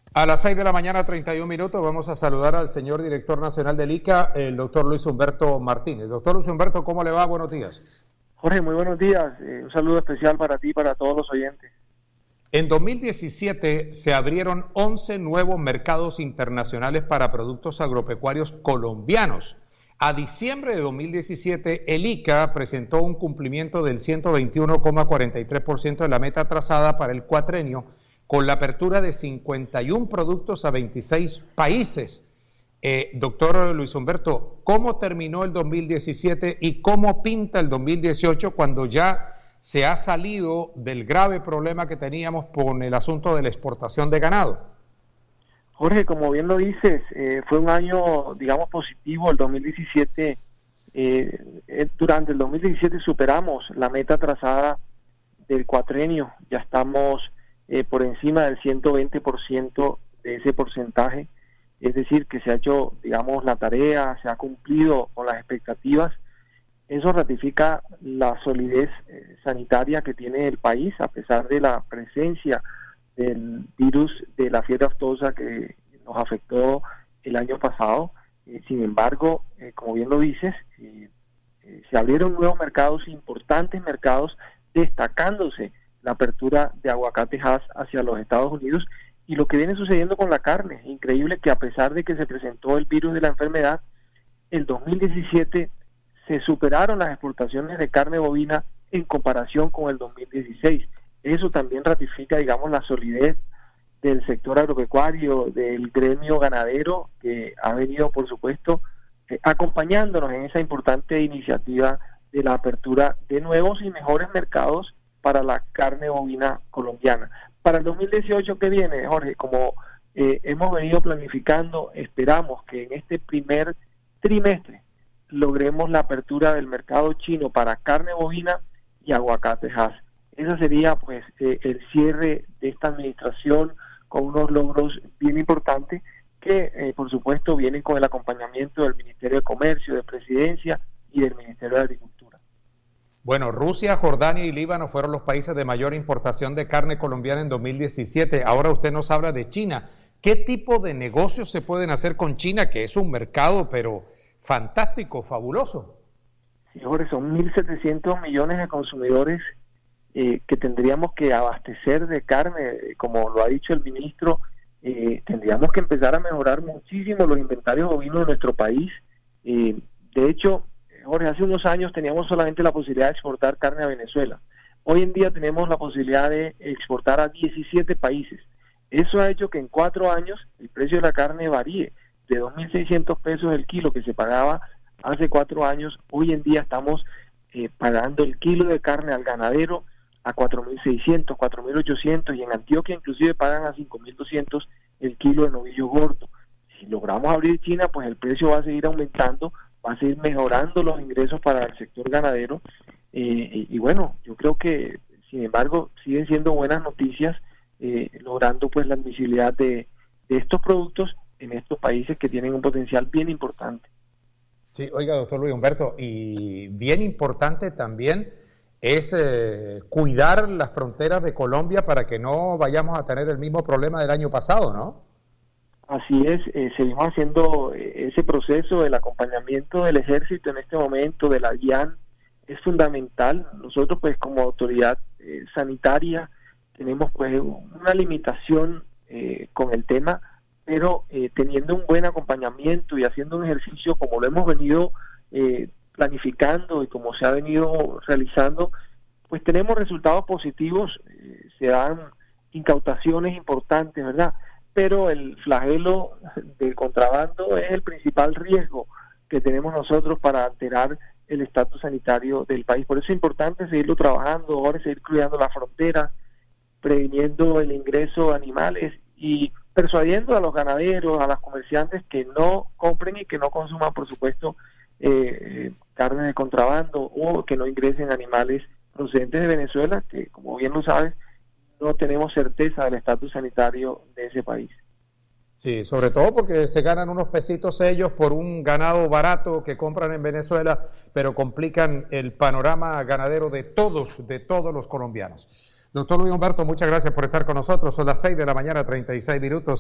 A las 6 de la mañana, 31 minutos, vamos a saludar al señor director nacional del ICA, el doctor Luis Humberto Martínez. Doctor Luis Humberto, ¿cómo le va? Buenos días. Jorge, muy buenos días. Un saludo especial para ti y para todos los oyentes. En 2017 se abrieron 11 nuevos mercados internacionales para productos agropecuarios colombianos. A diciembre de 2017, el ICA presentó un cumplimiento del 121,43% de la meta trazada para el cuatrenio, con la apertura de 51 productos a 26 países. Doctor Luis Humberto, ¿cómo terminó el 2017 y cómo pinta el 2018 cuando ya se ha salido del grave problema que teníamos con el asunto de la exportación de ganado? Jorge, como bien lo dices, fue un año, digamos, positivo el 2017. Durante el 2017 superamos la meta trazada del cuatrenio, ya estamos por encima del 120% de ese porcentaje, es decir, que se ha hecho, digamos, la tarea, se ha cumplido con las expectativas. Eso ratifica la solidez sanitaria que tiene el país, a pesar de la presencia del virus de la fiebre aftosa que nos afectó el año pasado. Sin embargo, como bien lo dices, se abrieron nuevos mercados, importantes mercados, destacándose la apertura de aguacate Hass hacia los Estados Unidos y lo que viene sucediendo con la carne. Increíble que a pesar de que se presentó el virus de la enfermedad, el 2017 se superaron las exportaciones de carne bovina en comparación con el 2016. Eso también ratifica, digamos, la solidez del sector agropecuario, del gremio ganadero, que ha venido, por supuesto, acompañándonos en esa importante iniciativa de la apertura de nuevos y mejores mercados para la carne bovina colombiana. Para el 2018 que viene, Jorge, como hemos venido planificando, esperamos que en este primer trimestre logremos la apertura del mercado chino para carne bovina y aguacate Hass. Ese sería pues el cierre de esta administración con unos logros bien importantes que por supuesto vienen con el acompañamiento del Ministerio de Comercio, de Presidencia y del Ministerio de Agricultura. Bueno, Rusia, Jordania y Líbano fueron los países de mayor importación de carne colombiana en 2017. Ahora usted nos habla de China. ¿Qué tipo de negocios se pueden hacer con China, que es un mercado pero fantástico, fabuloso? Sí, Jorge, son 1.700 millones de consumidores que tendríamos que abastecer de carne. Como lo ha dicho el ministro, tendríamos que empezar a mejorar muchísimo los inventarios bovinos de nuestro país. De hecho, Jorge, hace unos años teníamos solamente la posibilidad de exportar carne a Venezuela. Hoy en día tenemos la posibilidad de exportar a 17 países. Eso ha hecho que en 4 años el precio de la carne varíe de 2.600 pesos el kilo que se pagaba hace 4 años. Hoy en día estamos pagando el kilo de carne al ganadero a 4.600, 4.800 y en Antioquia inclusive pagan a 5.200 el kilo de novillo gordo. Si logramos abrir China, pues el precio va a seguir aumentando, va a seguir mejorando los ingresos para el sector ganadero y bueno, yo creo que sin embargo siguen siendo buenas noticias logrando pues la admisibilidad de estos productos en estos países que tienen un potencial bien importante. Sí, oiga, doctor Luis Humberto, y bien importante también es cuidar las fronteras de Colombia para que no vayamos a tener el mismo problema del año pasado, ¿no? Así es, seguimos haciendo ese proceso, el acompañamiento del ejército en este momento, de la DIAN, es fundamental. Nosotros pues como autoridad sanitaria tenemos pues una limitación con el tema, pero teniendo un buen acompañamiento y haciendo un ejercicio como lo hemos venido planificando y como se ha venido realizando, pues tenemos resultados positivos, se dan incautaciones importantes, ¿verdad? Pero el flagelo del contrabando es el principal riesgo que tenemos nosotros para alterar el estatus sanitario del país. Por eso es importante seguirlo trabajando, ahora seguir cuidando la frontera, previniendo el ingreso de animales y persuadiendo a los ganaderos, a los comerciantes que no compren y que no consuman, por supuesto, carne de contrabando o que no ingresen animales procedentes de Venezuela, que como bien lo sabes, no tenemos certeza del estatus sanitario de ese país. Sí, sobre todo porque se ganan unos pesitos ellos por un ganado barato que compran en Venezuela, pero complican el panorama ganadero de todos los colombianos. Doctor Luis Humberto, muchas gracias por estar con nosotros. Son las 6 de la mañana, 36 minutos.